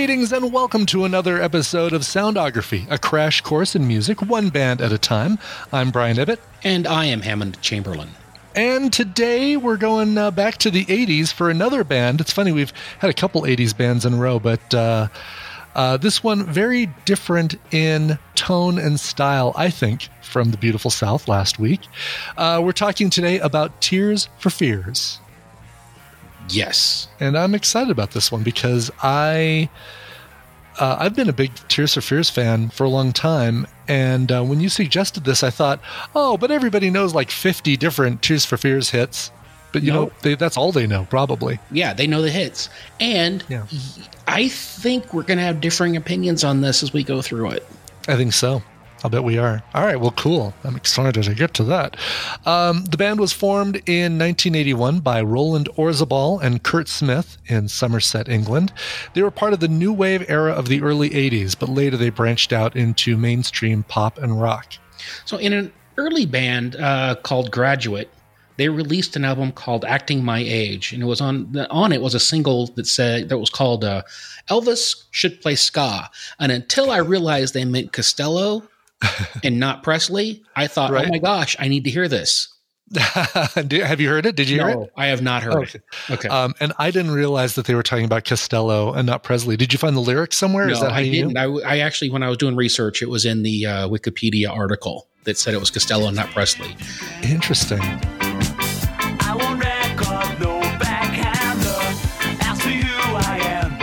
Greetings and welcome to another episode of Soundography, a crash course in music, one band at a time. I'm Brian Ibbett. And I am Hammond Chamberlain. And today we're going back to the 80s for another band. It's funny, we've had a couple 80s bands in a row, but this one very different in tone and style, I think, from the beautiful South last week. We're talking today about Tears for Fears. Yes. And I'm excited about this one because I've been a big Tears for Fears fan for a long time. And when you suggested this, I thought, oh, but everybody knows like 50 different Tears for Fears hits. But, you know, that's all they know, probably. Yeah, they know the hits. And I think we're going to have differing opinions on this as we go through it. I think so. I'll bet we are. All right, well, cool. I'm excited to get to that. The band was formed in 1981 by Roland Orzabal and Kurt Smith in Somerset, England. They were part of the new wave era of the early 80s, but later they branched out into mainstream pop and rock. So in an early band called Graduate, they released an album called Acting My Age, and it was on it was a single that was called Elvis Should Play Ska. And until I realized they meant Costello and not Presley, I thought, oh my gosh, I need to hear this. Have you heard it? Did you hear it? No, I have not heard it. Okay. And I didn't realize that they were talking about Costello and not Presley. Did you find the lyrics somewhere? No, Is that how I you didn't. knew? I actually, when I was doing research, it was in the Wikipedia article that said it was Costello and not Presley. Interesting. I won't record no backhander. Ask me who I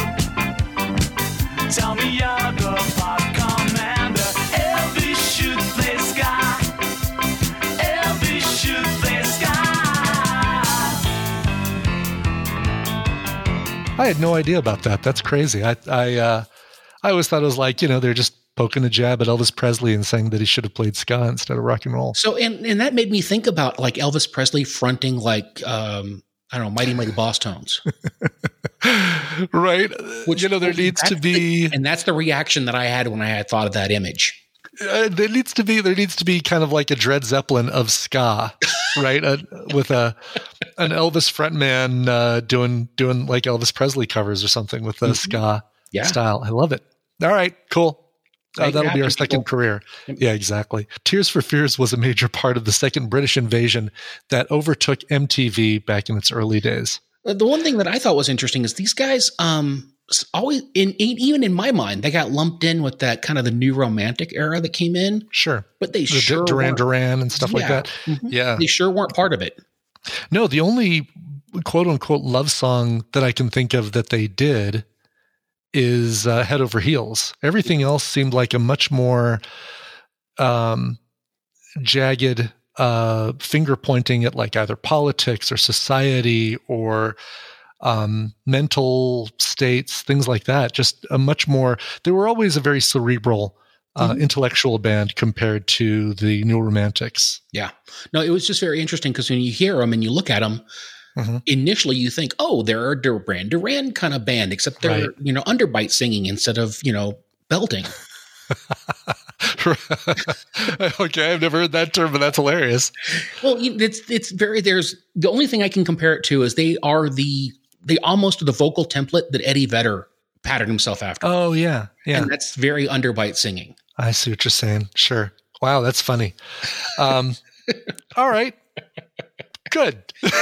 am. Tell me you're the pod commander. Elvis should play ska. Elvis should play ska. I had no idea about that. That's crazy. I always thought it was like, they're just poking a jab at Elvis Presley and saying that he should have played ska instead of rock and roll. So, and that made me think about like Elvis Presley fronting like, I don't know, Mighty Mighty Boss Tones. Right. Which, there needs to be... And that's the reaction that I had when I had thought of that image. There needs to be kind of like a Dred Zeppelin of ska, right? With an Elvis frontman doing like Elvis Presley covers or something with the ska style. I love it. All right, cool. That'll be our second career. Yeah, exactly. Tears for Fears was a major part of the second British invasion that overtook MTV back in its early days. The one thing that I thought was interesting is these guys always, even in my mind, they got lumped in with that kind of the new romantic era that came in. Sure. But they sure Duran and stuff like that. Mm-hmm. Yeah. They sure weren't part of it. No, the only quote-unquote love song that I can think of that they did is Head Over Heels. Everything else seemed like a much more jagged finger pointing at like either politics or society or mental states, things like that. Just a much more, they were always a very cerebral, intellectual band compared to the New Romantics. Yeah. No, it was just very interesting because when you hear them and you look at them, initially you think, oh, they're a Duran Duran kind of band, except they're, underbite singing instead of, belting. Okay, I've never heard that term, but that's hilarious. Well, it's very, there's the only thing I can compare it to is they almost are the vocal template that Eddie Vedder patterned himself after. Oh, yeah. Yeah. And that's very underbite singing. I see what you're saying. Sure. Wow, that's funny. All right. Good.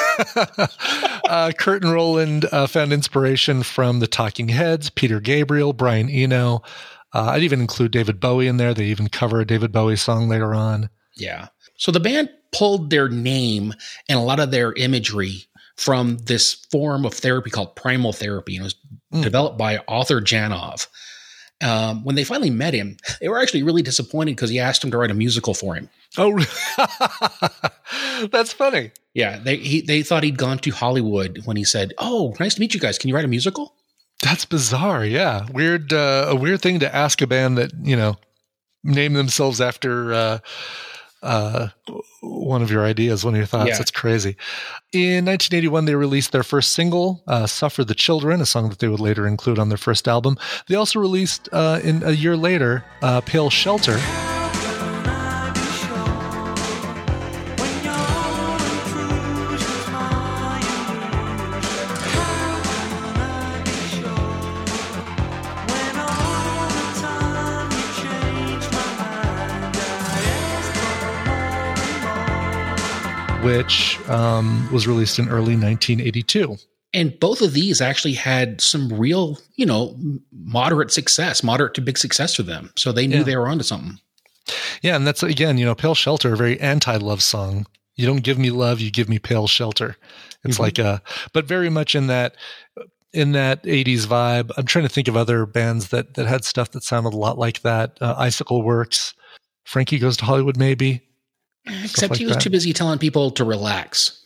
Kurt and Roland found inspiration from the Talking Heads, Peter Gabriel, Brian Eno. I'd even include David Bowie in there. They even cover a David Bowie song later on. Yeah. So the band pulled their name and a lot of their imagery from this form of therapy called primal therapy. And it was developed by Arthur Janov. When they finally met him, they were actually really disappointed because he asked him to write a musical for him. Oh, that's funny. Yeah, they thought he'd gone to Hollywood when he said, "Oh, nice to meet you guys. Can you write a musical?" That's bizarre. Yeah, weird. A weird thing to ask a band that name themselves after one of your ideas, one of your thoughts. Yeah. That's crazy. In 1981, they released their first single, "Suffer the Children," a song that they would later include on their first album. They also released, in a year later, "Pale Shelter." which was released in early 1982. And both of these actually had some real, moderate to big success for them. So they knew they were onto something. Yeah, and that's, again, Pale Shelter, a very anti-love song. You don't give me love, you give me pale shelter. It's like but very much in that 80s vibe. I'm trying to think of other bands that had stuff that sounded a lot like that. Icicle Works, Frankie Goes to Hollywood, maybe. Except he was too busy telling people to relax.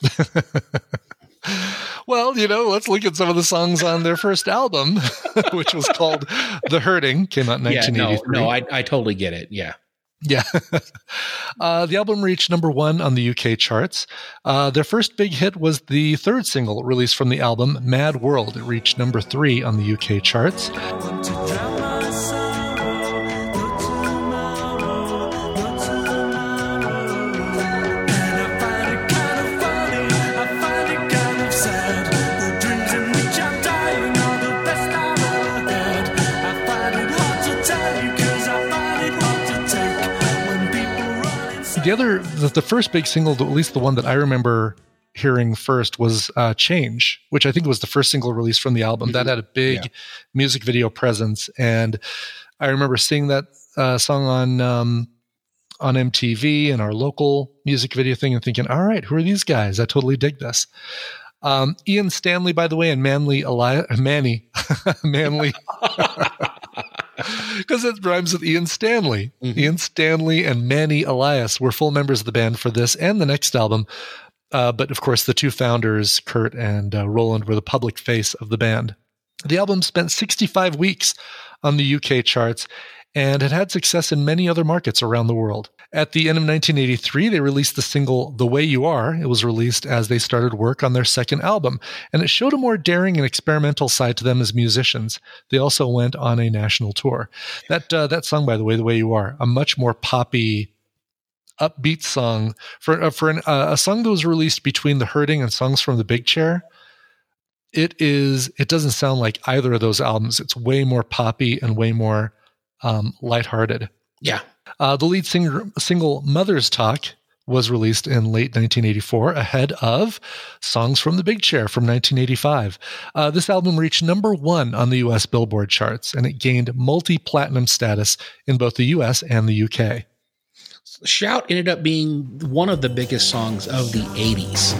Well, let's look at some of the songs on their first album, which was called The Hurting, came out in 1983. No, I totally get it. Yeah. Yeah. The album reached number 1 on the UK charts. Their first big hit was the third single released from the album, Mad World. It reached number 3 on the UK charts. The first big single, at least the one that I remember hearing first, was Change, which I think was the first single released from the album. That had a big music video presence. And I remember seeing that song on MTV and our local music video thing and thinking, all right, who are these guys? I totally dig this. Ian Stanley, by the way, and Manny, because it rhymes with Ian Stanley. Ian Stanley and Manny Elias were full members of the band for this and the next album. But of course, the two founders, Kurt and Roland, were the public face of the band. The album spent 65 weeks on the UK charts and it had success in many other markets around the world. At the end of 1983, they released the single The Way You Are. It was released as they started work on their second album, and it showed a more daring and experimental side to them as musicians. They also went on a national tour. That song, by the way, The Way You Are, a much more poppy, upbeat song for a song that was released between The Hurting and Songs from the Big Chair. It doesn't sound like either of those albums. It's way more poppy and way more lighthearted. Yeah. The lead single Mother's Talk was released in late 1984 ahead of Songs from the Big Chair from 1985. This album reached number 1 on the US Billboard charts, and it gained multi-platinum status in both the US and the UK. Shout ended up being one of the biggest songs of the 80s.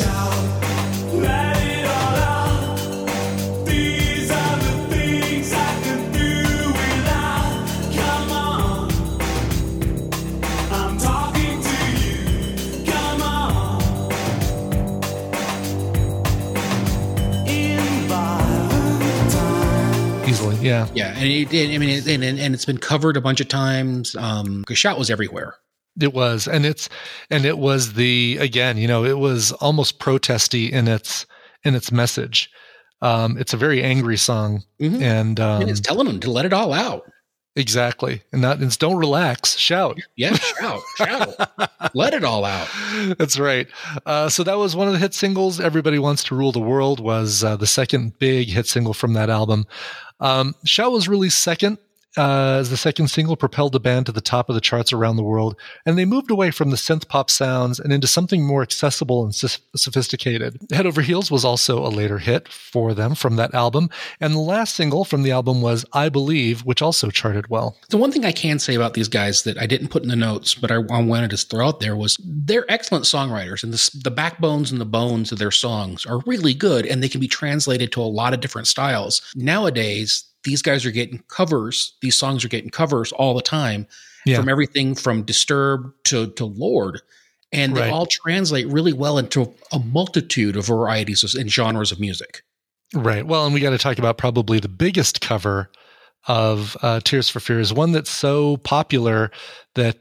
Yeah, and it's been covered a bunch of times. Shout was everywhere. It was, and it was it was almost protesty in its message. It's a very angry song, and it's telling them to let it all out. Exactly, and don't relax, shout. Yeah, shout, let it all out. That's right. So that was one of the hit singles. Everybody Wants to Rule the World was the second big hit single from that album. Shout was released second as the second single, propelled the band to the top of the charts around the world, and they moved away from the synth pop sounds and into something more accessible and sophisticated. Head Over Heels was also a later hit for them from that album, and the last single from the album was I Believe, which also charted well. The one thing I can say about these guys that I didn't put in the notes, but I wanted to throw out there was they're excellent songwriters, and the backbones and the bones of their songs are really good, and they can be translated to a lot of different styles. Nowadays, these guys are getting covers. These songs are getting covers all the time, from everything from Disturbed to Lord. And they all translate really well into a multitude of varieties and genres of music. Right. Well, and we got to talk about probably the biggest cover of Tears for Fears, one that's so popular that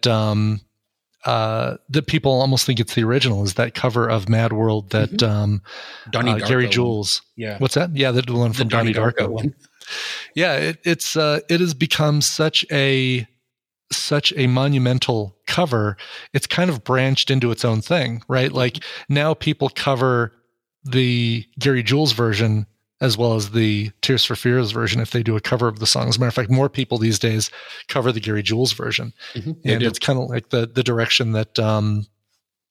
that people almost think it's the original, is that cover of Mad World that Gary Jules. Yeah. What's that? Yeah, the one from Donnie Darko one. Yeah, it has become such a monumental cover. It's kind of branched into its own thing, right? Like now people cover the Gary Jules version as well as the Tears for Fears version if they do a cover of the song. As a matter of fact, more people these days cover the Gary Jules version. And it's kind of like the direction that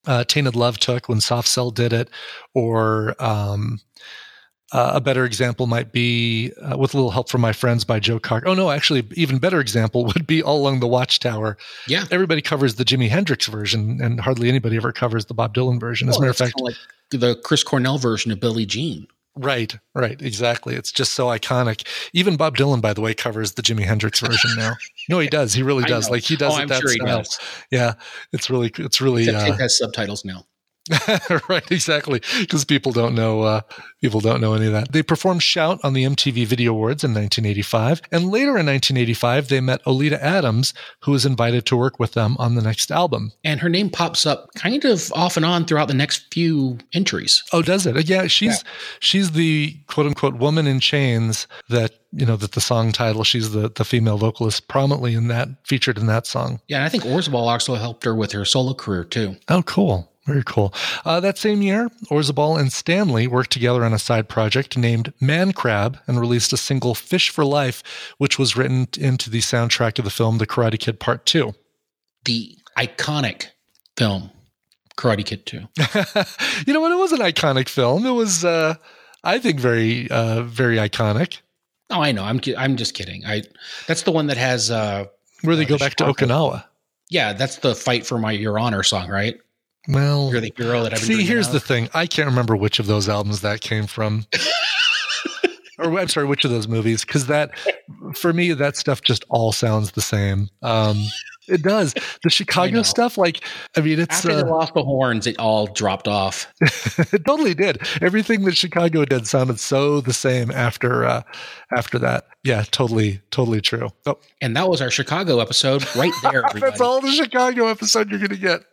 Tainted Love took when Soft Cell did it, or a better example might be With a Little Help from My Friends by Joe Cocker. Oh, no, actually, even better example would be All Along the Watchtower. Yeah. Everybody covers the Jimi Hendrix version, and hardly anybody ever covers the Bob Dylan version. As a matter of fact, like the Chris Cornell version of Billie Jean. Right, exactly. It's just so iconic. Even Bob Dylan, by the way, covers the Jimi Hendrix version now. No, he does. He really does. Like he does. I'm sure he does. Yeah, it's really. Except it has subtitles now. Right, exactly, because people don't know any of that. They performed Shout on the MTV Video Awards in 1985, and later in 1985 they met Oleta Adams, who was invited to work with them on the next album. And her name pops up kind of off and on throughout the next few entries. Oh, does it? Yeah, she's the quote unquote woman in chains that that the song title. She's the female vocalist prominently featured in that song. Yeah, and I think Orzabal also helped her with her solo career too. Oh, cool. Very cool. That same year, Orzabal and Stanley worked together on a side project named Man Crab and released a single, Fish for Life, which was written into the soundtrack of the film The Karate Kid Part 2. The iconic film, Karate Kid 2. You know what? It was an iconic film. It was, I think, very, very iconic. Oh, I know. I'm just kidding. That's the one that has... where they go back to Okinawa. Yeah, that's the Fight for Your Honor song, right? Well, You're the hero that I've been see, here's the thing. I can't remember which of those albums that came from. Or I'm sorry, which of those movies? Because for me, that stuff just all sounds the same. It does. The Chicago stuff, it's... After they lost the horns, it all dropped off. It totally did. Everything that Chicago did sounded so the same after that. Yeah, totally true. Oh. And that was our Chicago episode right there, everybody. That's all the Chicago episode you're going to get.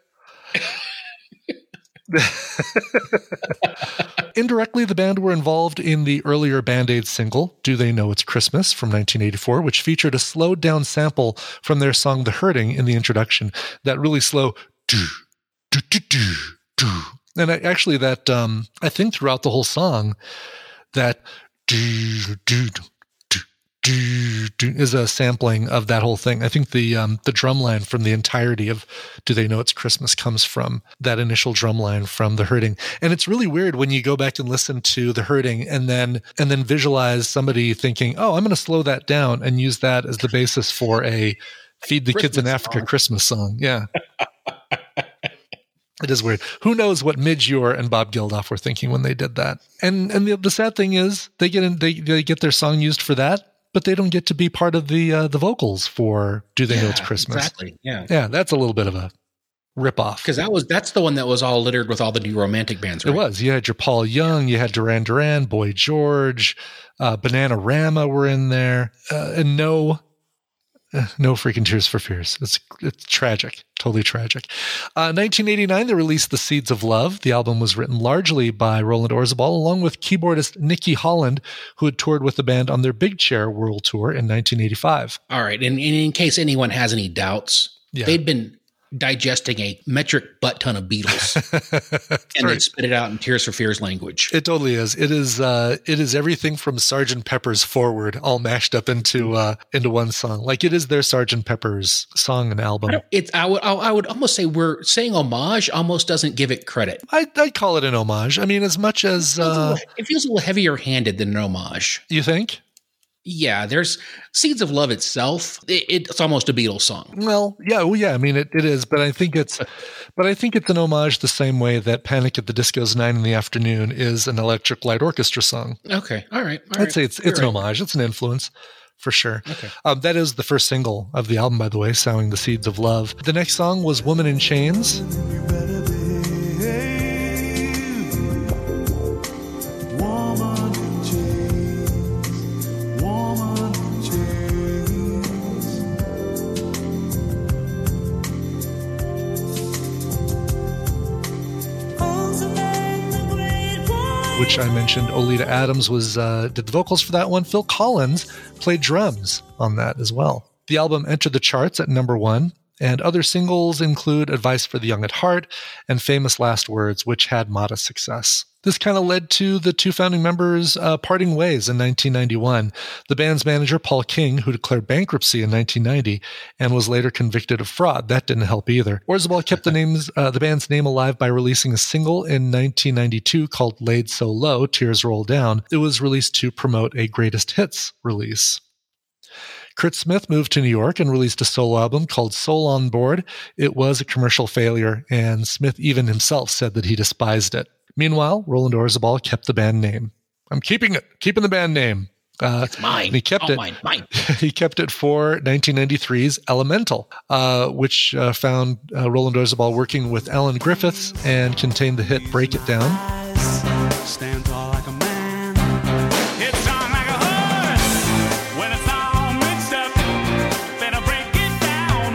Indirectly, the band were involved in the earlier Band-Aid single, Do They Know It's Christmas, from 1984, which featured a slowed down sample from their song The Hurting in the introduction. That really slow do, do, do, do, do. And actually that, I think throughout the whole song, that do, do, do, is a sampling of that whole thing. I think the drum line from the entirety of Do They Know It's Christmas comes from that initial drum line from The Hurting. And it's really weird when you go back and listen to The Hurting and then visualize somebody thinking, oh, I'm going to slow that down and use that as the basis for a Feed the Kids in Africa Christmas song. Yeah. It is weird. Who knows what Midge Ure and Bob Geldof were thinking when they did that? And the sad thing is they get their song used for that, but they don't get to be part of the vocals for Do They Know It's Christmas? Exactly. Yeah. Yeah, that's a little bit of a ripoff. Because that's the one that was all littered with all the new romantic bands, right? It was. You had your Paul Young, you had Duran Duran, Boy George, Bananarama were in there, and no freaking Tears for Fears. It's tragic. Totally tragic. 1989, they released The Seeds of Love. The album was written largely by Roland Orzabal, along with keyboardist Nikki Holland, who had toured with the band on their Big Chair World Tour in 1985. All right. And in case anyone has any doubts, they'd been digesting a metric butt ton of Beatles and then spit it out in Tears for Fears language. It totally is. It is everything from Sgt. Pepper's Forward all mashed up into one song. Like it is their Sgt. Pepper's song and album. I would almost say we're saying homage almost doesn't give it credit. I'd call it an homage. I mean, as much as it feels a little heavier handed than an homage. You think? Yeah, there's Seeds of Love itself. It's almost a Beatles song. Well, yeah. I mean, it is, but I think it's an homage the same way that Panic at the Disco's 9 in the Afternoon is an Electric Light Orchestra song. Okay, all right. I'd say it's an homage. It's an influence for sure. Okay. That is the first single of the album, by the way, Sowing the Seeds of Love. The next song was Woman in Chains. Which I mentioned, Oleta Adams did the vocals for that one. Phil Collins played drums on that as well. The album entered the charts at number 1 And other singles include Advice for the Young at Heart and Famous Last Words, which had modest success. This kind of led to the two founding members parting ways in 1991. The band's manager, Paul King, who declared bankruptcy in 1990 and was later convicted of fraud. That didn't help either. Orzabal kept the band's name alive by releasing a single in 1992 called Laid So Low, Tears Roll Down. It was released to promote a greatest hits release. Kurt Smith moved to New York and released a solo album called Soul on Board. It was a commercial failure, and Smith even himself said that he despised it. Meanwhile, Roland Orzabal kept the band name. I'm keeping the band name. It's mine. And he kept it. Mine. He kept it for 1993's Elemental, which found Roland Orzabal working with Alan Griffiths and contained the hit Break It Down. Stand tall like a man. It's strong like a horse. When it's all mixed up, better break it down.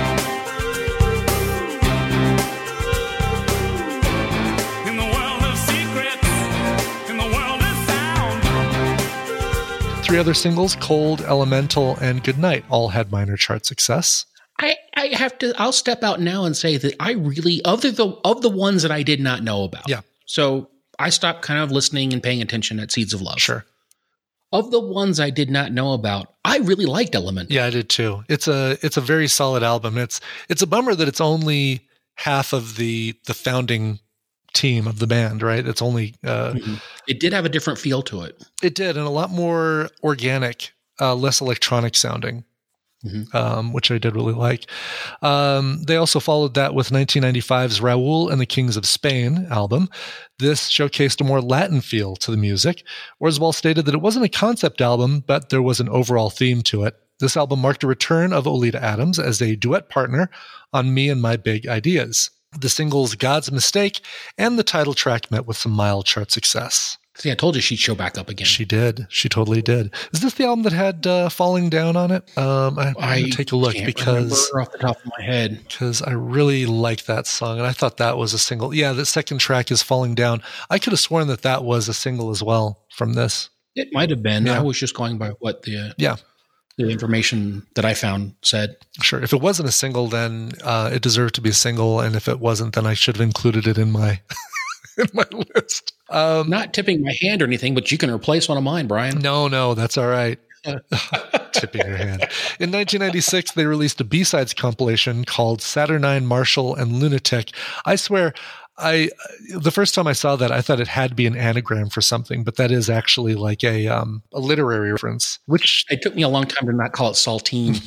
In the world of secrets, in the world of sound. Three other singles, Cold, Elemental, and Goodnight, all had minor chart success. I'll step out now and say that I really, of the ones that I did not know about. Yeah. So I stopped kind of listening and paying attention at Seeds of Love. Sure. Of the ones I did not know about, I really liked Elemental. Yeah, I did too. It's a very solid album. It's a bummer that it's only half of the founding team of the band, right? It's only It did have a different feel to it. It did, and a lot more organic, less electronic sounding. Which I did really like. They also followed that with 1995's Raul and the Kings of Spain album. This showcased a more Latin feel to the music. Orzabal stated that it wasn't a concept album, but there was an overall theme to it. This album marked a return of Oleta Adams as a duet partner on Me and My Big Ideas. The singles God's Mistake and the title track met with some mild chart success. See, I told you she'd show back up again. She did. She totally did. Is this the album that had Falling Down on it? I'm going to take a look because off the top of my head, because I really like that song, and I thought that was a single. Yeah, the second track is Falling Down. I could have sworn that was a single as well from this. It might have been. Yeah. I was just going by what the information that I found said. Sure. If it wasn't a single, then it deserved to be a single, and if it wasn't, then I should have included it in my in my list. Not tipping my hand or anything, but you can replace one of mine, Brian. No, that's all right. Tipping your hand. In 1996, they released a B-sides compilation called Saturnine, Marshall, and Lunatic. I swear, the first time I saw that, I thought it had to be an anagram for something, but that is actually like a literary reference. Which it took me a long time to not call it Saltine.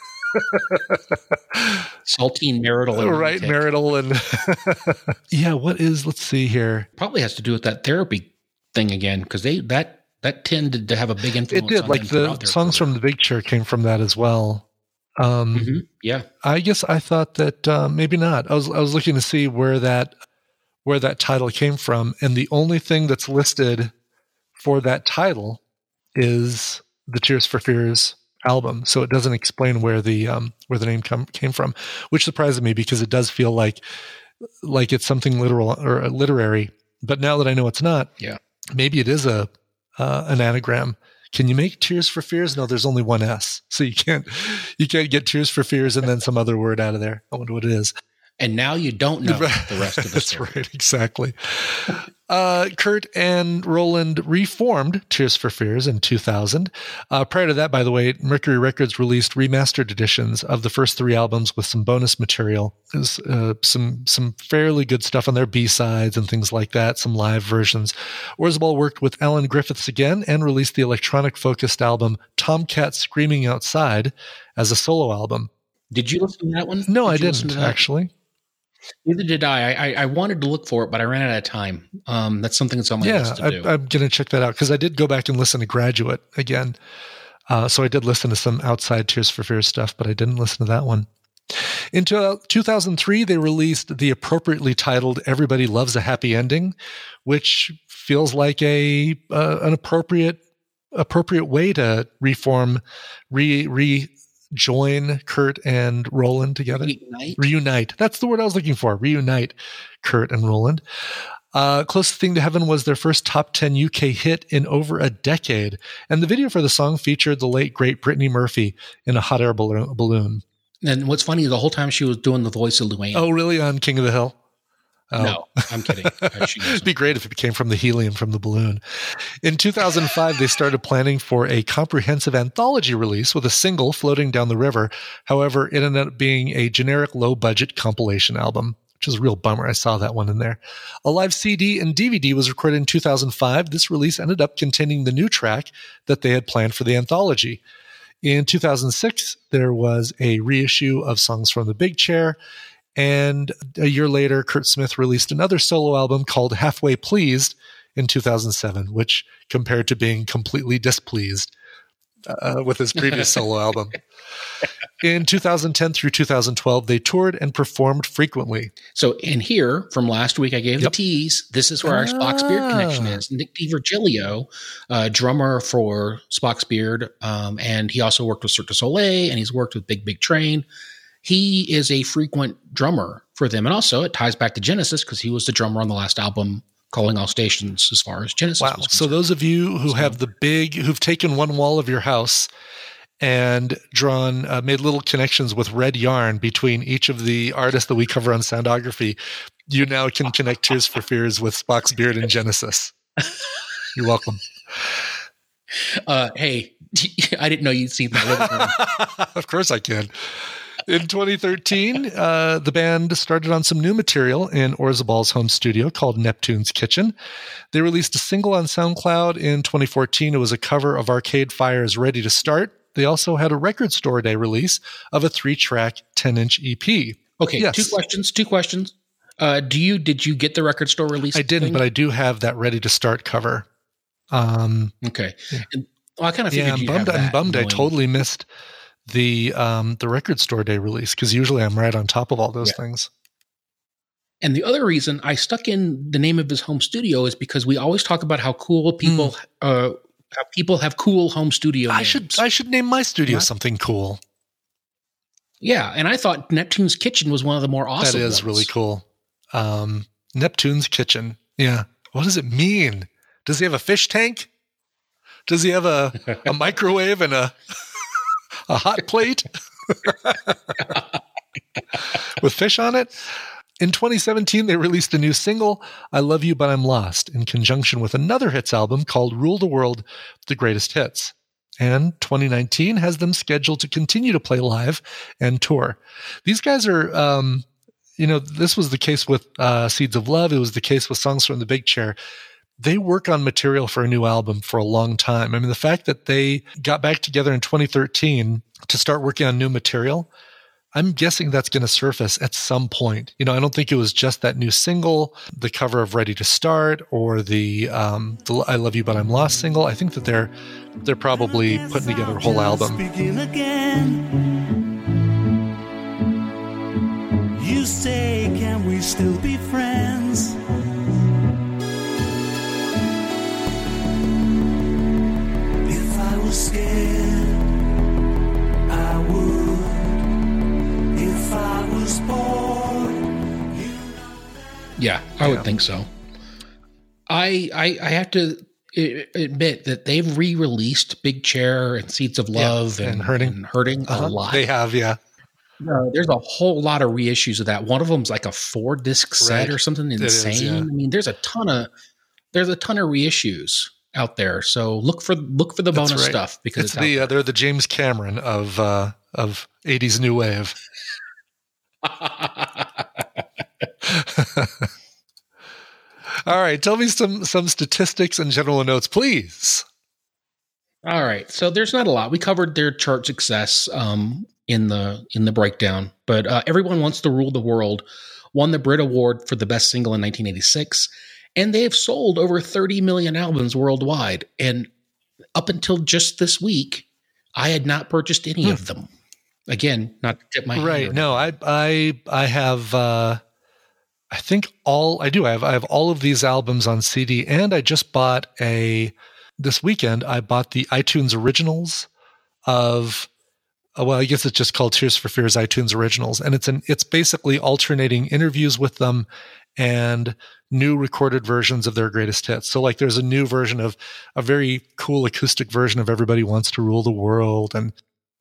Saltine, marital, and right, lunatic. marital, and yeah. Let's see here. Probably has to do with that therapy thing again, because that tended to have a big influence. It did. On like them the throughout their songs career. from The Big Chair came from that as well. Yeah. I guess I thought that maybe not. I was looking to see where that title came from, and the only thing that's listed for that title is the Tears for Fears album. So it doesn't explain where the name came from, which surprised me because it does feel like it's something literal or literary. But now that I know it's not, maybe it is an anagram. Can you make Tears for Fears? No, there's only one S, so you can't get Tears for Fears and then some other word out of there. I wonder what it is. And now you don't know the rest of the That's story. right, exactly. Kurt and Roland reformed Tears for Fears in 2000. Prior to that, by the way, Mercury Records released remastered editions of the first three albums with some bonus material. There's some fairly good stuff on their B-sides and things like that, some live versions. Orzabal worked with Alan Griffiths again and released the electronic-focused album Tomcat Screaming Outside as a solo album. Did you listen to that one? No, I Did you listen didn't, to that? actually. Neither did I. I wanted to look for it, but I ran out of time. That's something that's on my list to do. I'm going to check that out because I did go back and listen to Graduate again. So I did listen to some outside Tears for Fears stuff, but I didn't listen to that one. In 2003, they released the appropriately titled Everybody Loves a Happy Ending, which feels like an appropriate way to rejoin Kurt and Roland together. Reunite. That's the word I was looking for. Reunite Kurt and Roland. Closest Thing to Heaven was their first top 10 UK hit in over a decade. And the video for the song featured the late, great Brittany Murphy in a hot air balloon. And what's funny, the whole time she was doing the voice of Luann. Oh, really? On King of the Hill? Oh. No, I'm kidding. It'd be great if it came from the helium from the balloon. In 2005, they started planning for a comprehensive anthology release with a single, Floating Down the River. However, it ended up being a generic low-budget compilation album, which is a real bummer. I saw that one in there. A live CD and DVD was recorded in 2005. This release ended up containing the new track that they had planned for the anthology. In 2006, there was a reissue of Songs from the Big Chair. And a year later, Kurt Smith released another solo album called Halfway Pleased in 2007, which compared to being completely displeased with his previous solo album. In 2010 through 2012, they toured and performed frequently. So in here, from last week, I gave the tease. This is where our Spock's Beard connection is. Nick DiVirgilio, drummer for Spock's Beard, and he also worked with Cirque du Soleil, and he's worked with Big Big Train. He is a frequent drummer for them. And also it ties back to Genesis because he was the drummer on the last album, Calling All Stations, as far as Genesis was concerned. So those of you who have who've taken one wall of your house and drawn, made little connections with red yarn between each of the artists that we cover on Soundography, you now can connect Tears for Fears with Spock's Beard and Genesis. You're welcome. Hey, I didn't know you'd seen that. Of course I can. In 2013, the band started on some new material in Orzabal's home studio called Neptune's Kitchen. They released a single on SoundCloud in 2014. It was a cover of Arcade Fire's Ready to Start. They also had a Record Store Day release of a 3-track 10-inch EP. Okay, yes. Two questions. Did you get the Record Store release? I didn't, but I do have that Ready to Start cover. Okay. I kind of figured you'd have that. I'm bummed. I totally missed the Record Store Day release because usually I'm right on top of all those things. And the other reason I stuck in the name of his home studio is because we always talk about how cool people how people have cool home studio names. I should name my studio something cool. Yeah, and I thought Neptune's Kitchen was one of the more awesome. That is ones. really cool. Neptune's Kitchen. Yeah. What does it mean? Does he have a fish tank? Does he have a microwave and a hot plate with fish on it? In 2017, they released a new single, I Love You But I'm Lost, in conjunction with another hits album called Rule the World, The Greatest Hits. And 2019 has them scheduled to continue to play live and tour. These guys are, this was the case with Seeds of Love. It was the case with Songs from the Big Chair. They work on material for a new album for a long time. I mean, the fact that they got back together in 2013 to start working on new material, I'm guessing that's going to surface at some point. I don't think it was just that new single, the cover of Ready to Start, or the I Love You But I'm Lost single. I think that they're probably putting together a whole album. Begin again. You say, can we still be friends? If I was scared, I would. If I was bored, yeah, I would think so. I have to admit that they've re-released Big Chair and Seeds of Love and Hurting a lot. They have, yeah. There's a whole lot of reissues of that. One of them's like a 4-disc set or something insane. Is, yeah. I mean, there's a ton of reissues out there. So look for the bonus stuff because they're the James Cameron of 80s new wave. All right, tell me some statistics and general notes, please. All right, so there's not a lot. We covered their chart success in the breakdown, but Everyone Wants to Rule the World won the Brit Award for the best single in 1986, and they have sold over 30 million albums worldwide. And up until just this week, I had not purchased any of them. Again, not to tip my hand. Right. No, I have I think I have all of these albums on CD, and I just bought this weekend I bought the iTunes Originals of I guess it's just called Tears for Fears iTunes Originals, and it's basically alternating interviews with them and new recorded versions of their greatest hits. So like there's a new version of a very cool acoustic version of Everybody Wants to Rule the World, and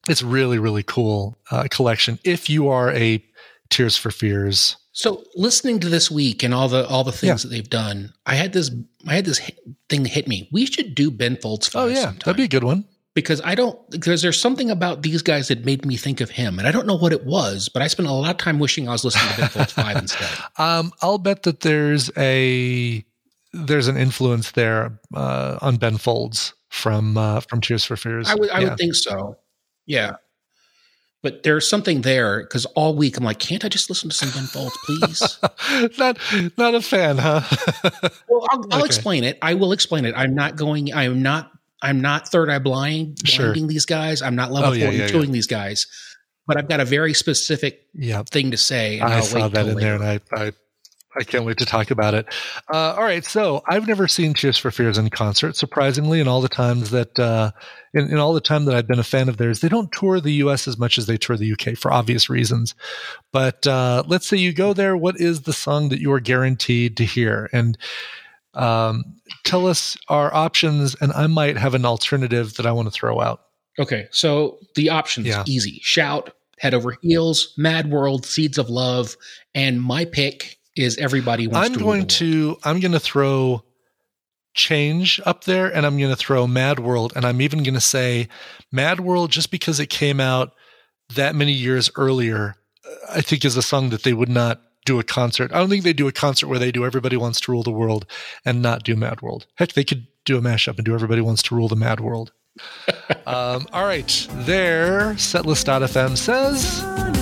It's really, really cool collection if you are a Tears for Fears. So listening to this week and all the things that they've done, I had this thing hit me. We should do Ben Folds 5 sometime. That'd be a good one. Because there's something about these guys that made me think of him. And I don't know what it was, but I spent a lot of time wishing I was listening to Ben Folds 5 instead. I'll bet that there's an influence there on Ben Folds from Tears for Fears. I would think so. Yeah. But there's something there because all week I'm like, can't I just listen to some Ben Folds, please? not a fan, huh? Well, I'll explain it. I will explain it. I'm not Third Eye blinding these guys. I'm not level 42ing these guys. But I've got a very specific thing to say. And I saw that in there, and I can't wait to talk about it. All right, so I've never seen Tears for Fears in concert, surprisingly, in all the times that in all the time that I've been a fan of theirs. They don't tour the U.S. as much as they tour the U.K. for obvious reasons. But let's say you go there. What is the song that you are guaranteed to hear? And tell us our options, and I might have an alternative that I want to throw out. Okay, so the options, easy. Shout, Head Over Heels, Mad World, Seeds of Love, and my pick is Everybody Wants to Rule the World. I'm going to throw Change up there, and I'm going to throw Mad World, and I'm even going to say Mad World just because it came out that many years earlier, I think is a song that they would not do a concert. I don't think they do a concert where they do Everybody Wants to Rule the World and not do Mad World. Heck, they could do a mashup and do Everybody Wants to Rule the Mad World. All right, there, Setlist.fm says...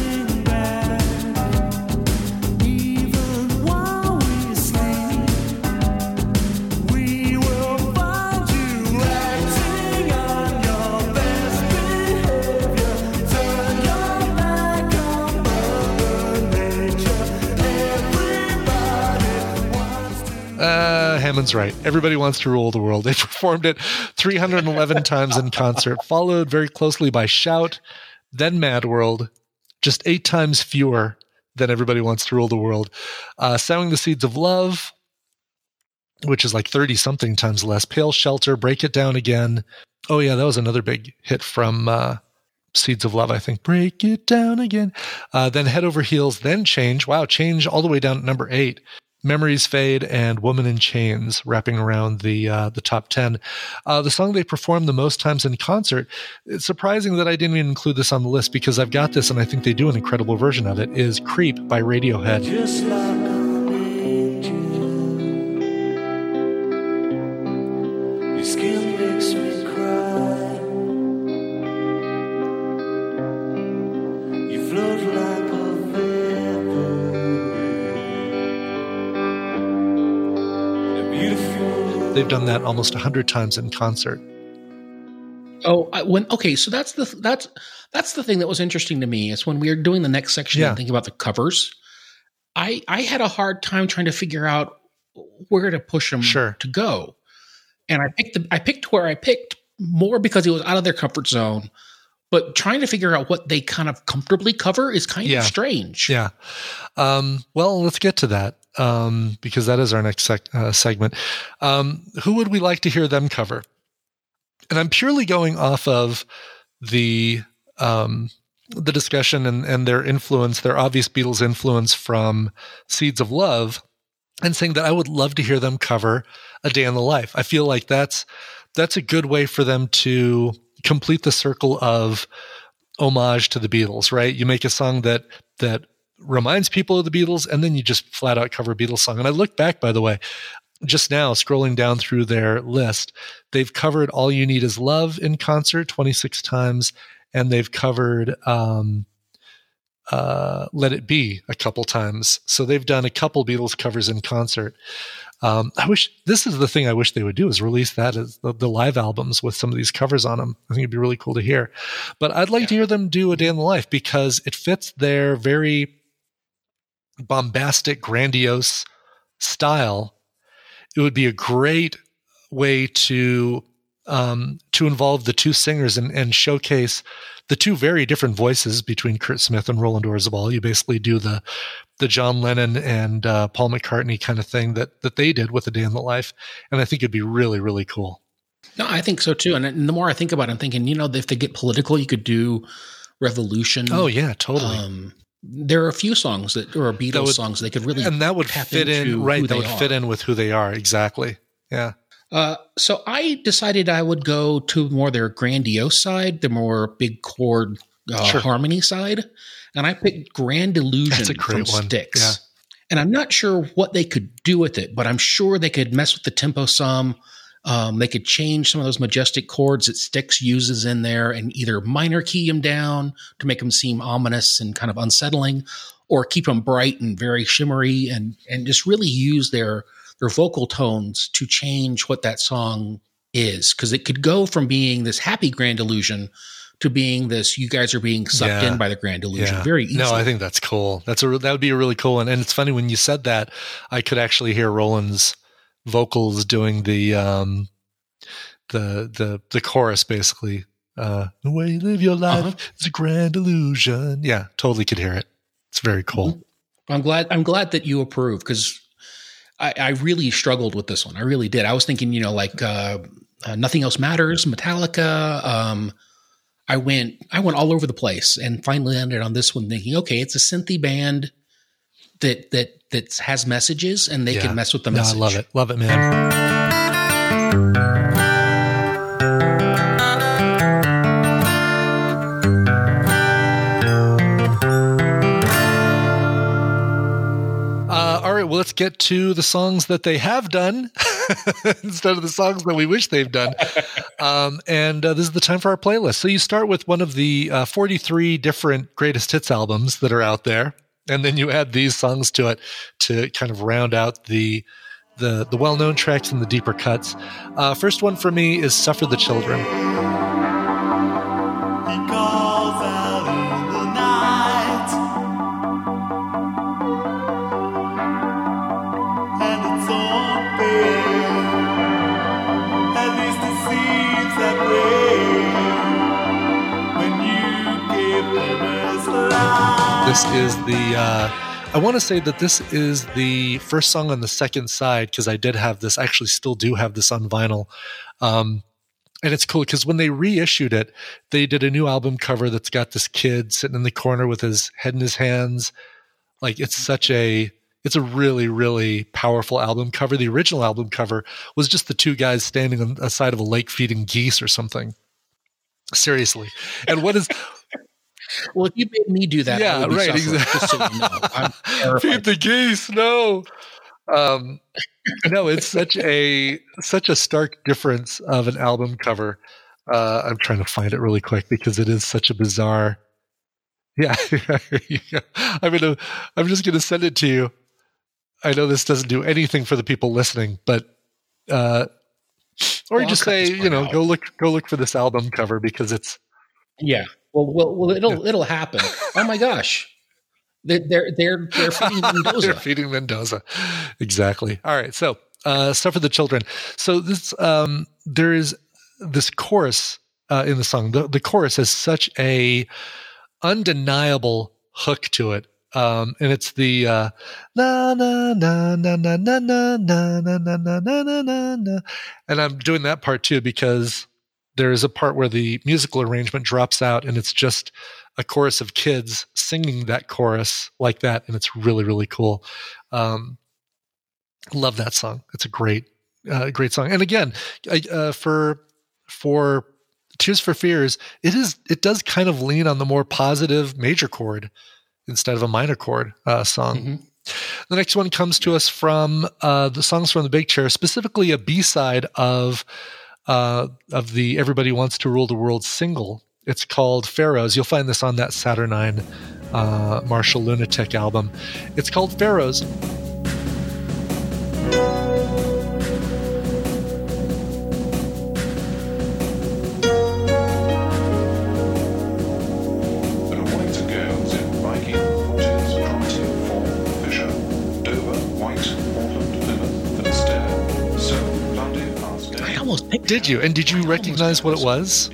Hammond's right. Everybody Wants to Rule the World. They performed it 311 times in concert, followed very closely by Shout, then Mad World, just 8 times fewer than Everybody Wants to Rule the World. Sowing the Seeds of Love, which is like 30-something times less. Pale Shelter, Break It Down Again. Oh, yeah, that was another big hit from Seeds of Love, I think. Break It Down Again. Then Head Over Heels, then Change. Wow, Change all the way down at number 8. Memories Fade and Woman in Chains wrapping around the top 10. The song they performed the most times in concert, it's surprising that I didn't even include this on the list because I've got this and I think they do an incredible version of it, is Creep by Radiohead. Just like an angel, your skin makes me cry, you float like a They've done that almost 100 times in concert. So that's the thing that was interesting to me is when we were doing the next section and thinking about the covers, I had a hard time trying to figure out where to push them to go, and I picked where I picked more because it was out of their comfort zone. But trying to figure out what they kind of comfortably cover is kind of strange. Yeah. Well, let's get to that because that is our next segment. Who would we like to hear them cover? And I'm purely going off of the discussion and their influence, their obvious Beatles influence from Seeds of Love, and saying that I would love to hear them cover A Day in the Life. I feel like that's a good way for them to complete the circle of homage to the Beatles, right? You make a song that reminds people of the Beatles, and then you just flat out cover a Beatles song. And I look back, by the way, just now scrolling down through their list, they've covered All You Need Is Love in concert 26 times, and they've covered Let It Be a couple times. So they've done a couple Beatles covers in concert. This is the thing I wish they would do, is release that as the live albums with some of these covers on them. I think it'd be really cool to hear. But I'd like to hear them do A Day in the Life because it fits their very bombastic, grandiose style. It would be a great way to involve the two singers and showcase the two very different voices between Kurt Smith and Roland Orzabal. You basically do the John Lennon and Paul McCartney kind of thing that they did with A Day in the Life. And I think it'd be really, really cool. No, I think so too. And the more I think about it, I'm thinking, if they get political, you could do Revolution. Oh yeah, totally. There are a few songs or Beatles songs they could really, and that would tap fit in, into right? who That they would are. fit in with who they are. Exactly. Yeah. So I decided I would go to more their grandiose side, the more big chord harmony side, and I picked Grand Illusion That's a great from one. Styx. Yeah. And I'm not sure what they could do with it, but I'm sure they could mess with the tempo some. They could change some of those majestic chords that Styx uses in there and either minor key them down to make them seem ominous and kind of unsettling, or keep them bright and very shimmery and just really use their vocal tones to change what that song is. Because it could go from being this happy Grand Illusion to being this, you guys are being sucked in by the Grand Illusion very easily. No, I think that's cool. That would be a really cool one. And it's funny when you said that, I could actually hear Roland's vocals doing the chorus basically. The way you live your life is a grand illusion. Yeah, totally could hear it. It's very cool. I'm glad that you approve, because I really struggled with this one. I really did. I was thinking, Nothing Else Matters, Metallica. I went all over the place and finally landed on this one, thinking, okay, it's a synthy band that has messages, and they can mess with the message. I love it, man. All right, well, let's get to the songs that they have done instead of the songs that we wish they've done. And this is the time for our playlist. So you start with one of the 43 different greatest hits albums that are out there, and then you add these songs to it to kind of round out the well-known tracks and the deeper cuts. First one for me is Suffer the Children. He calls out in the night, and it's open. At least it seems that way when you give him his life. This is I want to say that this is the first song on the second side, because I did have this, I actually still do have this on vinyl. And it's cool because when they reissued it, they did a new album cover that's got this kid sitting in the corner with his head in his hands. Like it's a really, really powerful album cover. The original album cover was just the two guys standing on the side of a lake feeding geese or something. Seriously. And what is... Well, if you made me do that, I would be suffering, exactly. just so you know. I'm terrified. Feed the geese, no. No, it's such a stark difference of an album cover. I'm trying to find it really quick because it is such a bizarre. Yeah, here you go. I'm just going to send it to you. I know this doesn't do anything for the people listening, but or you just say, go look for this album cover because it's. Yeah. Well, it'll happen. Oh my gosh, they're feeding Mendoza. They're feeding Mendoza, exactly. All right, so Suffer the Children. So this there is this chorus in the song. The chorus has such a undeniable hook to it, and it's the na na na na na na na na na na na na na. And I'm doing that part too because there is a part where the musical arrangement drops out and it's just a chorus of kids singing that chorus like that. And it's really, really cool. Love that song. It's a great song. And again, for Tears for Fears, it does kind of lean on the more positive major chord instead of a minor chord song. Mm-hmm. The next one comes to us from the Songs from the Big Chair, specifically a B-side of the Everybody Wants to Rule the World single. It's called Pharaohs. You'll find this on that Saturnine Marshall Lunatic album. It's called Pharaohs. Did you? And did you recognize what it was?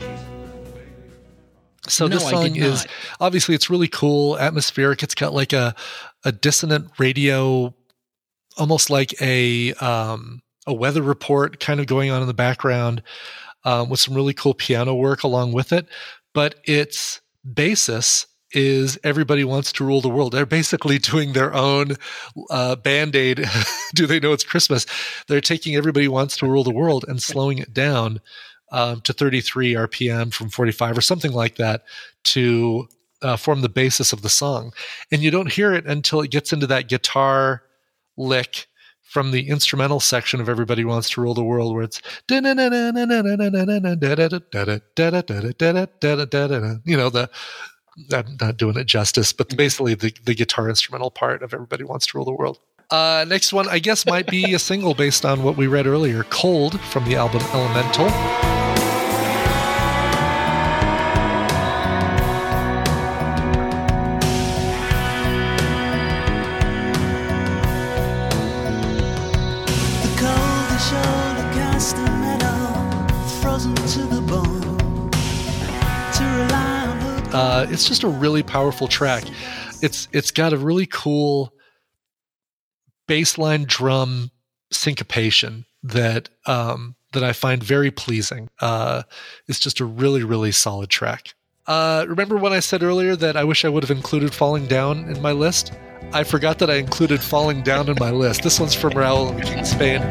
So this song is obviously it's really cool, atmospheric. It's got like a dissonant radio, almost like a weather report kind of going on in the background. with some really cool piano work along with it. But its basis is Everybody Wants to Rule the World. They're basically doing their own Band-Aid. Do They Know It's Christmas? They're taking Everybody Wants to Rule the World and slowing it down to 33 RPM from 45 or something like that to form the basis of the song. And you don't hear it until it gets into that guitar lick from the instrumental section of Everybody Wants to Rule the World, where it's I'm not doing it justice, but basically the guitar instrumental part of Everybody Wants to Rule the World. Next one, I guess, might be a single based on what we read earlier, Cold, from the album Elemental. It's just a really powerful track. It's got a really cool bassline drum syncopation that I find very pleasing. It's just a really, really solid track. Remember when I said earlier that I wish I would have included Falling Down in my list? I forgot that I included Falling Down in my list. This one's from Raúl and the King of Spain.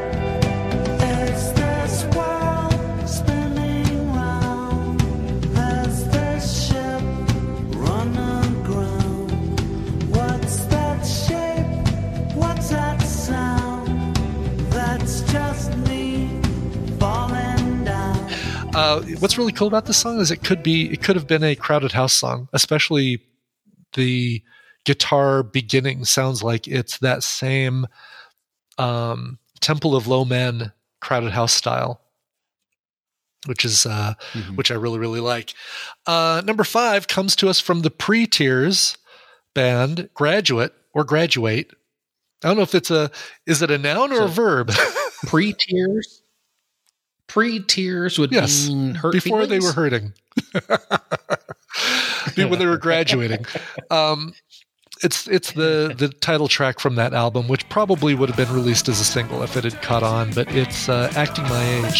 What's really cool about this song is it could have been a Crowded House song, especially the guitar beginning sounds like it's that same Temple of Low Men Crowded House style, which is which I really, really like. Number 5 comes to us from the Pre-Tears band, Graduate or Graduate. I don't know if is it a noun or a verb? Pre-Tears? Pre-tears would mean hurt before feelings? They were hurting. When they were graduating. It's the title track from that album, which probably would have been released as a single if it had caught on, but it's Acting My Age.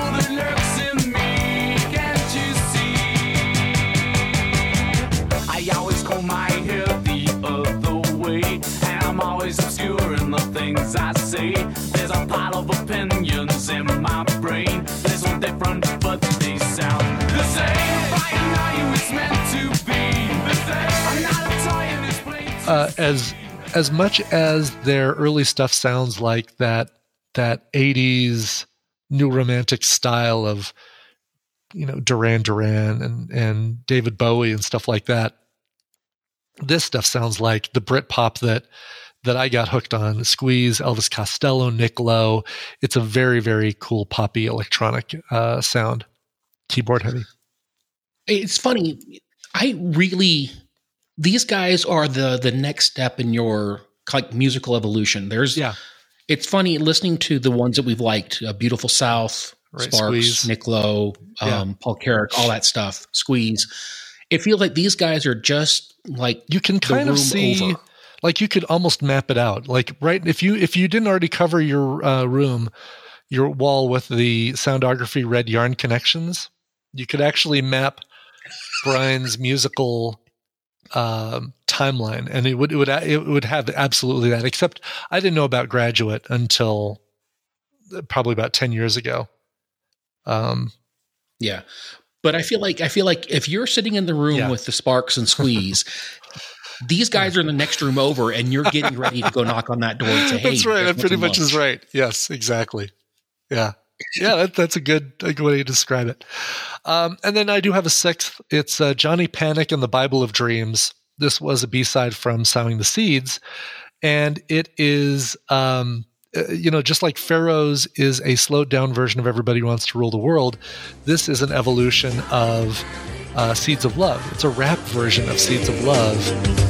I always comb my hair the other way, and I'm always obscure in the things I say. There's a pile of opinions in my brain. They're so different, but they sound the same. If I know you, it's meant to be the same. I'm not a toy in this place. As much as their early stuff sounds like that 80s new romantic style of, Duran Duran and David Bowie and stuff like that, this stuff sounds like the Britpop that I got hooked on. Squeeze, Elvis Costello, Nick Lowe. It's a very, very cool poppy electronic sound. Keyboard heavy. It's funny. These guys are the next step in your musical evolution. It's funny listening to the ones that we've liked, Beautiful South, right, Sparks, Squeeze. Nick Lowe, Paul Carrick, all that stuff, Squeeze. It feels like these guys are just like you can kind of see over. Like you could almost map it out. Like right, if you didn't already cover your your wall with the Soundography red yarn connections, you could actually map Brian's musical timeline, and it would have absolutely that. Except I didn't know about Graduate until probably about 10 years ago. Yeah. But I feel like if you're sitting in the room with the Sparks and Squeeze, these guys are in the next room over, and you're getting ready to go knock on that door and say, "Hey, that's right. That pretty much is right. Yes, exactly. Yeah, that's a good way to describe it. And then I do have a 6th. It's Johnny Panic and the Bible of Dreams. This was a B-side from Sowing the Seeds, and it is just like Pharaohs is a slowed down version of Everybody Wants to Rule the World. This is an evolution of Seeds of Love. It's a rap version of Seeds of Love.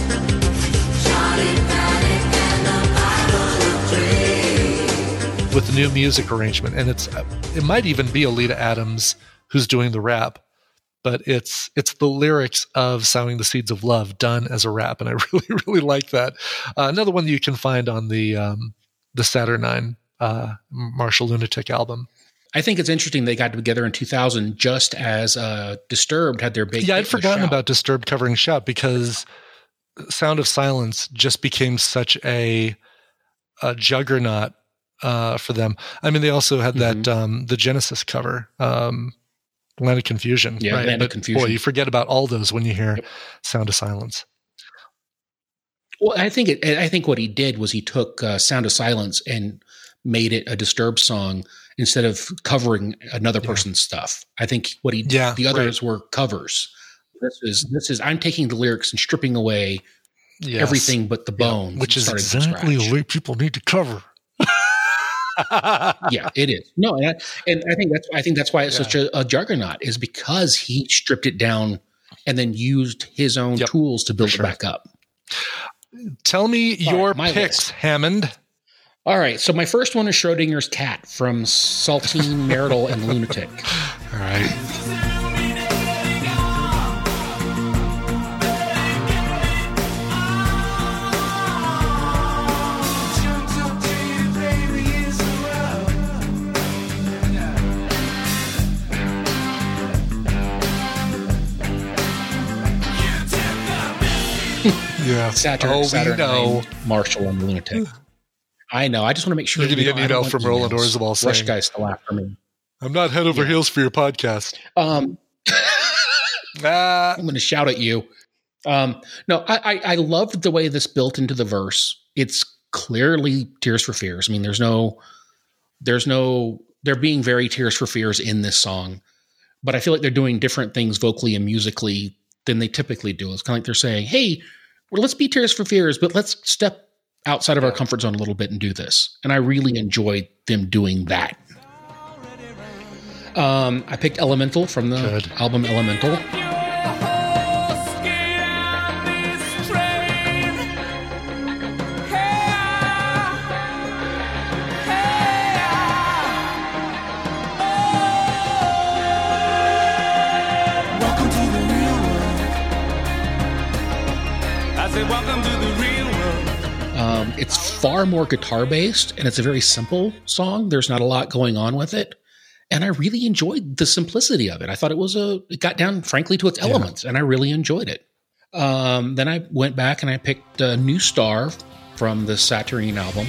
With a new music arrangement, and it might even be Alita Adams who's doing the rap, but it's the lyrics of "Sowing the Seeds of Love" done as a rap, and I really really like that. Another one that you can find on the Saturnine Marshall Lunatic album. I think it's interesting they got together in 2000 just as Disturbed had their big. Yeah, I'd forgotten about Disturbed covering Shout because Sound of Silence just became such a juggernaut for them. I mean, they also had that the Genesis cover, Land of Confusion. Yeah, right? Land of Confusion. Boy, you forget about all those when you hear Sound of Silence. Well, I think what he did was he took Sound of Silence and made it a Disturbed song instead of covering another person's stuff. I think what he did, the others were covers. This is I'm taking the lyrics and stripping away everything but the bones, which is exactly the way people need to cover. Yeah, it is. No, and I think that's why it's such a juggernaut, is because he stripped it down and then used his own tools to build it back up. Tell me your picks, Hammond. All right, so my first one is Schrodinger's Cat from Saltine, Marital, and Lunatic. All right. Saturn, Marshall, and Lunatic. I know. I just want to make sure. You're going to get an email from Roland Orzabal saying, "Rush guys still after me." I'm not head over heels for your podcast. I'm going to shout at you. No, I loved the way this built into the verse. It's clearly Tears for Fears. I mean, they're being very Tears for Fears in this song, but I feel like they're doing different things vocally and musically than they typically do. It's kind of like they're saying, "Hey, well, let's be Tears for Fears, but let's step outside of our comfort zone a little bit and do this." And I really enjoyed them doing that. I picked Elemental from the album Elemental. It's far more guitar based, and it's a very simple song. There's not a lot going on with it, and I really enjoyed the simplicity of it. I thought it got down, frankly, to its elements, and I really enjoyed it. Then I went back and I picked New Star from the Saturnine album.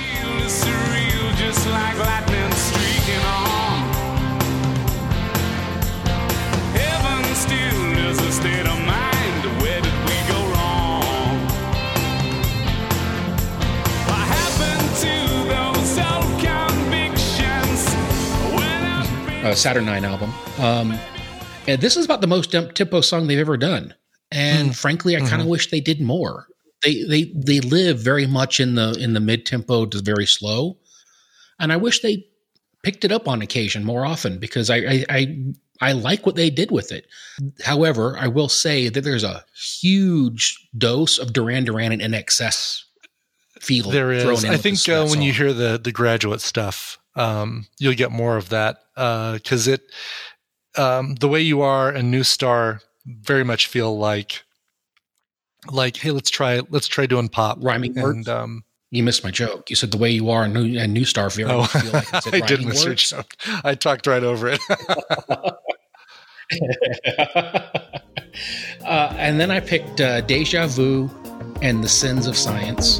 Saturnine album. And this is about the most tempo song they've ever done. And frankly, I kind of wish they did more. They live very much in the mid tempo to very slow. And I wish they picked it up on occasion more often, because I like what they did with it. However, I will say that there's a huge dose of Duran Duran and NXS feel. There is. I think when you hear the Graduate stuff, you'll get more of that, because The Way You Are and New Star very much feel like hey, let's try doing pop rhyming words. You missed my joke. You said The Way You Are and New Star feel like it's I did miss your joke. I talked right over it. And then I picked Deja Vu and The Sins of Science.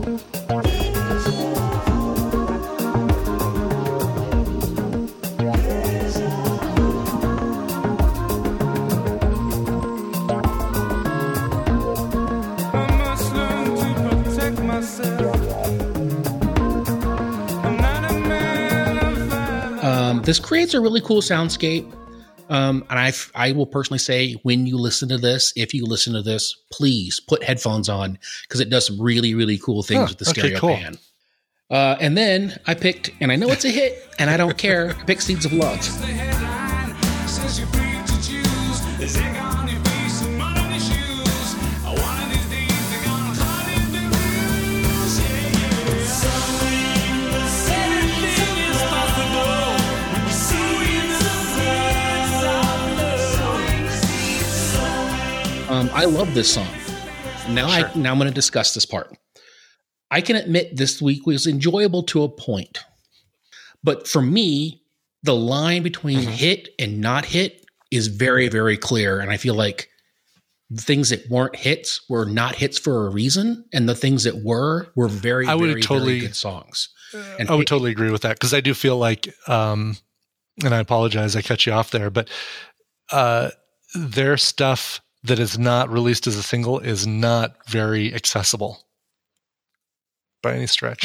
This creates a really cool soundscape. And I will personally say, when you listen to this, if you listen to this, please put headphones on, because it does some really, really cool things with the stereo pan. And then I picked, and I know it's a hit, and I don't care, I picked Seeds of Love. I love this song. Now I'm going to discuss this part. I can admit this week was enjoyable to a point. But for me, the line between hit and not hit is very, very clear. And I feel like the things that weren't hits were not hits for a reason. And the things that were very, very good songs. And I would totally agree with that, because I do feel like, and I apologize, I cut you off there, but their stuff that is not released as a single is not very accessible by any stretch.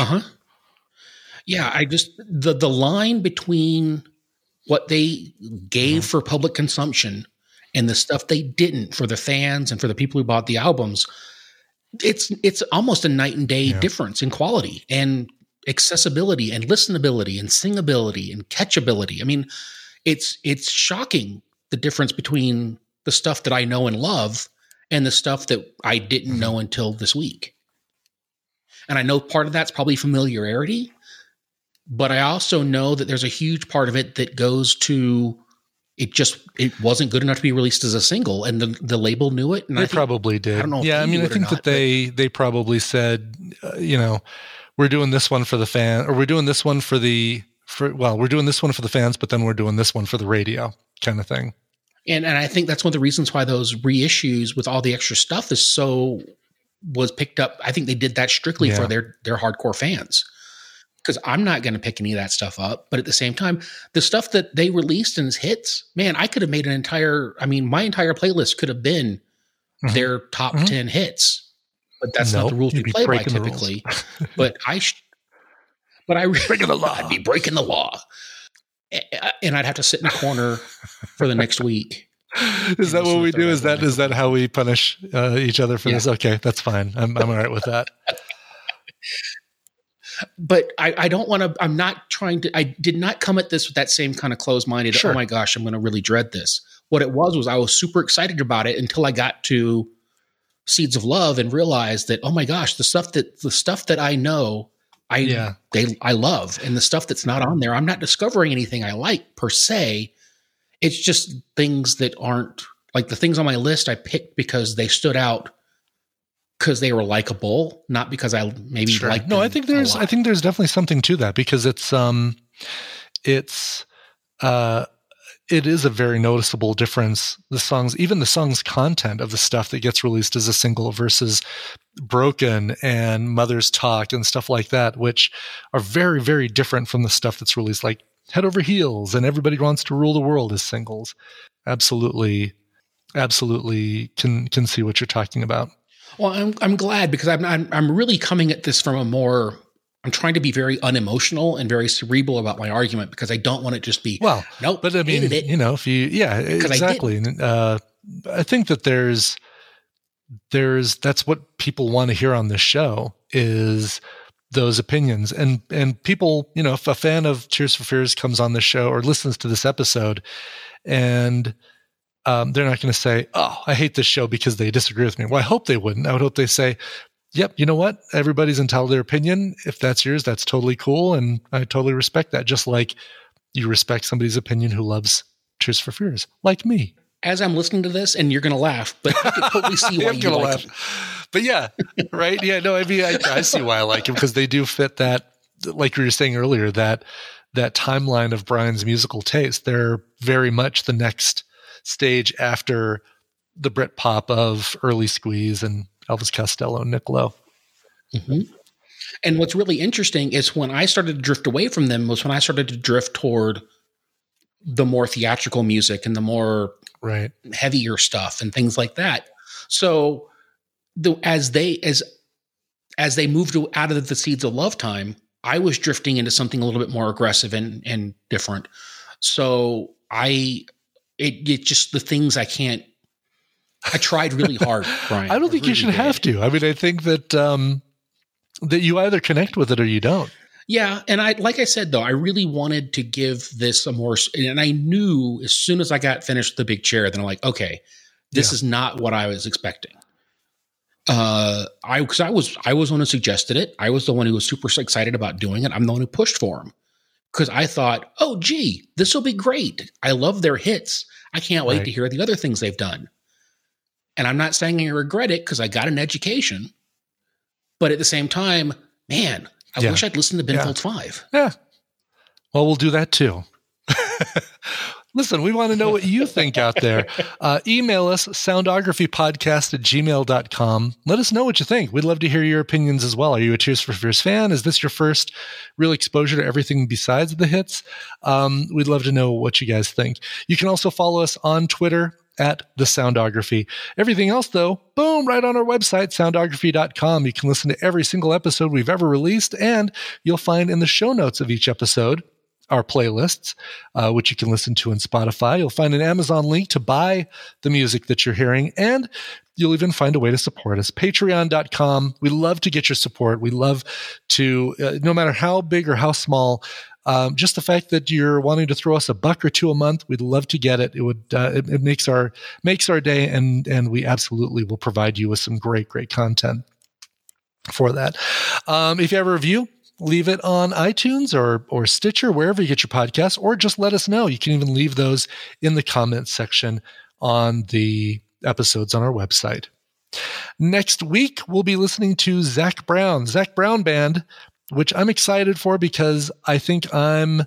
Yeah, the line between what they gave for public consumption and the stuff they didn't for the fans and for the people who bought the albums, it's almost a night and day difference in quality and accessibility and listenability and singability and catchability. I mean, it's shocking the difference between the stuff that I know and love and the stuff that I didn't know until this week. And I know part of that's probably familiarity, but I also know that there's a huge part of it that goes to it wasn't good enough to be released as a single, and the label knew it. And they probably did. I don't know. Yeah, I mean, I think that they probably said, we're doing this one for the fan, or we're doing this one we're doing this one for the fans, but then we're doing this one for the radio, kind of thing. And I think that's one of the reasons why those reissues with all the extra stuff was picked up. I think they did that strictly for their hardcore fans, because I'm not going to pick any of that stuff up. But at the same time, the stuff that they released as hits, man, I could have made my entire playlist could have been their top 10 hits. But that's not the rules we play by typically. But breaking the law. I'd be breaking the law. And I'd have to sit in a corner for the next week. Is that what we do? Is that how we punish each other for this? Okay, that's fine. I'm all right with that. But I don't want to. I'm not trying to. I did not come at this with that same kind of closed-minded. Oh my gosh, I'm going to really dread this. What it was I was super excited about it until I got to Seeds of Love and realized that, oh my gosh, the stuff that I know. I love, and the stuff that's not on there, I'm not discovering anything I like per se. It's just things that aren't like the things on my list I picked because they stood out because they were likable, not because I maybe liked them. No, I think there's definitely something to that, because it is a very noticeable difference. Even the song's content of the stuff that gets released as a single versus Broken and Mother's Talk and stuff like that, which are very, very different from the stuff that's released like Head Over Heels and Everybody Wants to Rule the World as singles. Absolutely can see what you're talking about. Well, I'm glad, because I'm really coming at this from I'm trying to be very unemotional and very cerebral about my argument, because I don't want it just be, nope. But I mean, exactly. I think that that's what people want to hear on this show, is those opinions. And people, if a fan of Tears for Fears comes on this show or listens to this episode, and they're not going to say, oh, I hate this show because they disagree with me. Well, I hope they wouldn't. I would hope they say, yep, you know what? Everybody's entitled to their opinion. If that's yours, that's totally cool. And I totally respect that. Just like you respect somebody's opinion who loves Tears for Fears, like me. As I'm listening to this, and you're going to laugh, but I can totally see why you like them. But yeah, right? Yeah, no, I mean, I see why I like them, because they do fit that, like you were saying earlier, that timeline of Brian's musical taste. They're very much the next stage after the Britpop of early Squeeze and Elvis Costello and Nick Lowe. Mm-hmm. And what's really interesting is when I started to drift away from them was when I started to drift toward the more theatrical music and the more heavier stuff and things like that. So as they moved out of the Seeds of Love time, I was drifting into something a little bit more aggressive and different. So it just the things I tried really hard, Brian. I don't think you should have to. I mean, I think that that you either connect with it or you don't. Yeah, and like I said, though, I really wanted to give this a more, and I knew as soon as I got finished with the big chair, then I'm like, okay, this is not what I was expecting. Because I was the one who suggested it. I was the one who was super excited about doing it. I'm the one who pushed for him, because I thought, oh, gee, this will be great. I love their hits. I can't wait to hear the other things they've done. And I'm not saying I regret it because I got an education. But at the same time, man, I wish I'd listened to Ben Folds 5. Yeah. Well, we'll do that too. Listen, we want to know what you think out there. Email us, soundographypodcast@gmail.com. Let us know what you think. We'd love to hear your opinions as well. Are you a Tears for Fears fan? Is this your first real exposure to everything besides the hits? We'd love to know what you guys think. You can also follow us on Twitter at The Soundography. Everything else, though, boom, right on our website, soundography.com. You can listen to every single episode we've ever released, and you'll find in the show notes of each episode our playlists, which you can listen to on Spotify. You'll find an Amazon link to buy the music that you're hearing, and you'll even find a way to support us. Patreon.com. We love to get your support. We love to, no matter how big or how small, just the fact that you're wanting to throw us $1 or $2 a month, we'd love to get it. It would, it makes our day, and we absolutely will provide you with some great content for that. If you have a review, leave it on iTunes or Stitcher, wherever you get your podcasts, or just let us know. You can even leave those in the comments section on the episodes on our website. Next week, we'll be listening to Zac Brown Band, which I'm excited for because I think I'm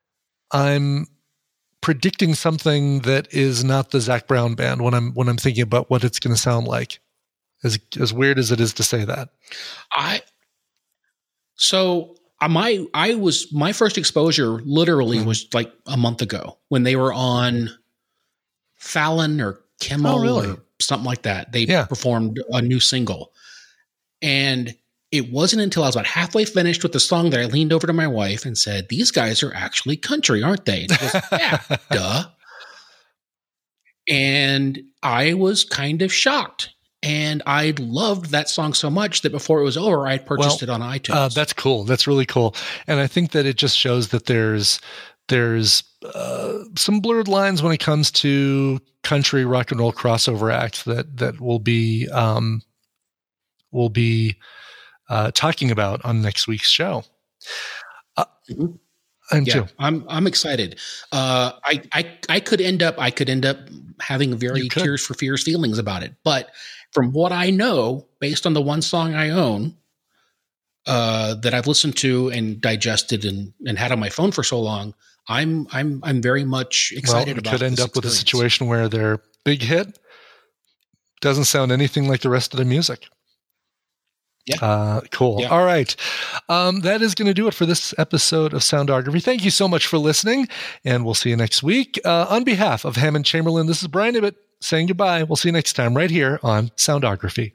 predicting something that is not the Zac Brown Band when I'm thinking about what it's going to sound like. As weird as it is to say that. My first exposure literally was like a month ago when they were on Fallon or Kimmel or something like that. They performed a new single. And it wasn't until I was about halfway finished with the song that I leaned over to my wife and said, "These guys are actually country, aren't they?" And she goes, "Yeah, duh." And I was kind of shocked. And I loved that song so much that before it was over, I purchased it on iTunes. That's cool. That's really cool. And I think that it just shows that there's some blurred lines when it comes to country rock and roll crossover acts that we'll be talking about on next week's show. I'm too. I'm excited. I could end up having very Tears for Fears feelings about it, but from what I know, based on the one song I own, that I've listened to and digested and had on my phone for so long, I'm very much excited about it. Could end up with a situation where their big hit doesn't sound anything like the rest of their music. Yeah. Cool. Yeah. All right. That is going to do it for this episode of Soundography. Thank you so much for listening, and we'll see you next week. On behalf of Hammond Chamberlain, this is Brian Ibbott saying goodbye. We'll see you next time right here on Soundography.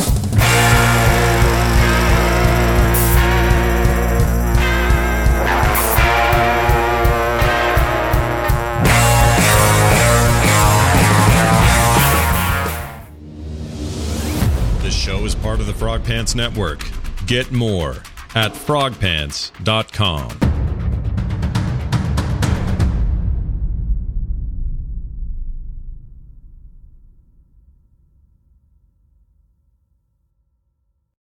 This show is part of the Frog Pants Network. Get more at frogpants.com.